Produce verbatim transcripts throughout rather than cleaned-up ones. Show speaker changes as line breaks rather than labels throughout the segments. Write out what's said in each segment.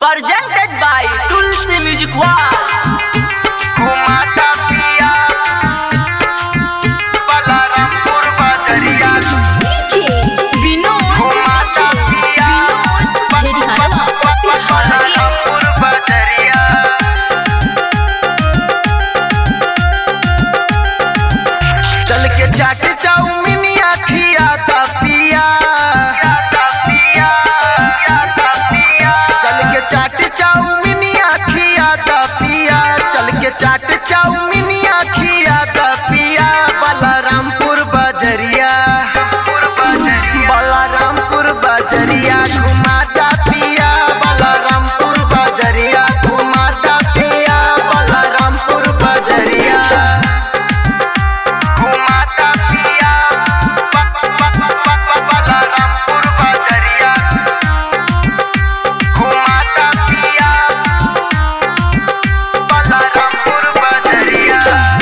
presented by Tulsi Music Wall.
घुमाता पिया बलरामपुर बजरिया घुमाता पिया बलरामपुर बजरिया चल के चाट चाउमीनिया खियाता पिया चल के चाट चाउमीनिया खियाता पिया चल के चाट चाउमीनिया खियाता पिया बलरामपुर बजरिया बलरामपुर बजरिया घुमाता पिया बलरामपुर बजरिया घुमाता पिया बलरामपुर बजरिया घुमाता पिया बलरामपुर बजरिया घुमाता पिया बलरामपुर बजरिया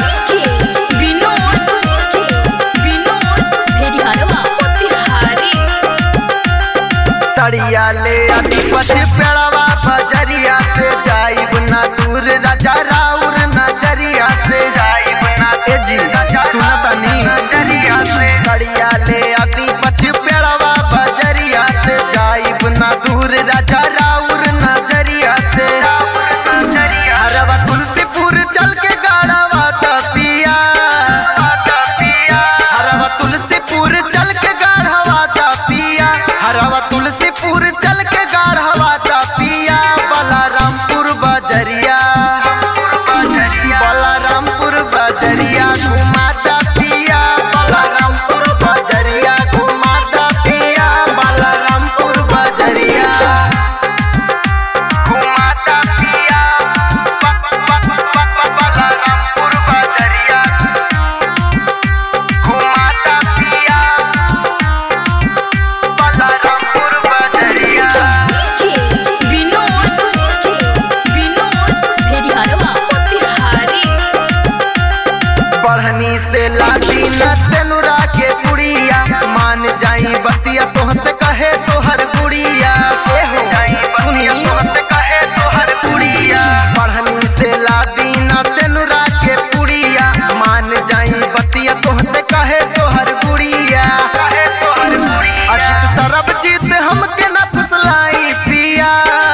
सड़िया ले आदि पछ पेड़वा बजरिया से जाइब ना दूर राजा राउर नजरिया से जाइब ना जी सुनतनी नजरिया से सड़िया ले आदि पछ पेड़वा बजरिया से जाइब ना दूर राजा राउर नजरिया से हरवा तुलसीपुर चल के गाड़वा पिया हरवा तुलसीपुर चल के गाढ़वा पिया हरवा तुलसीपुर चल के गाढ़वा पिया बलरामपुर बजरिया बलरामपुर बजरिया घुमाता पिया बलरामपुर बजरिया घुमाता पिया बलरामपुर बजरिया घुमाता पिया बलरामपुर बजरिया घुमाता पिया बलरामपुर बजरिया बढ़नी से लादी न सेनुरा के पुड़िया मान जाई बतिया तोहसे कहे तोहर गुड़िया सुनिया तोहसे कहे तोहर गुड़िया बढ़नी से लादी न सेनुरा के पुड़िया मान जाई बतिया तोहसे कहे तोहर गुड़िया अजित सरबजीत हमके न फुसलाई पिया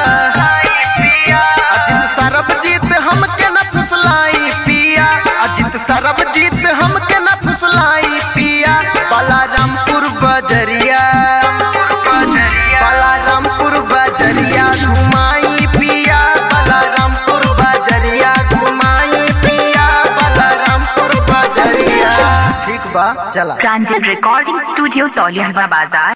अजित सरबजीत हमके न फुसलाई पिया अजित सरबजीत हमके न फुसलाई पिया बलरामपुर बजरिया बलरामपुर बजरिया घुमाई पिया बलरामपुर बजरिया घुमाई पिया बलरामपुर बजरिया ठीक बा चला
प्रांजल रिकॉर्डिंग स्टूडियो तौलिया बाजार।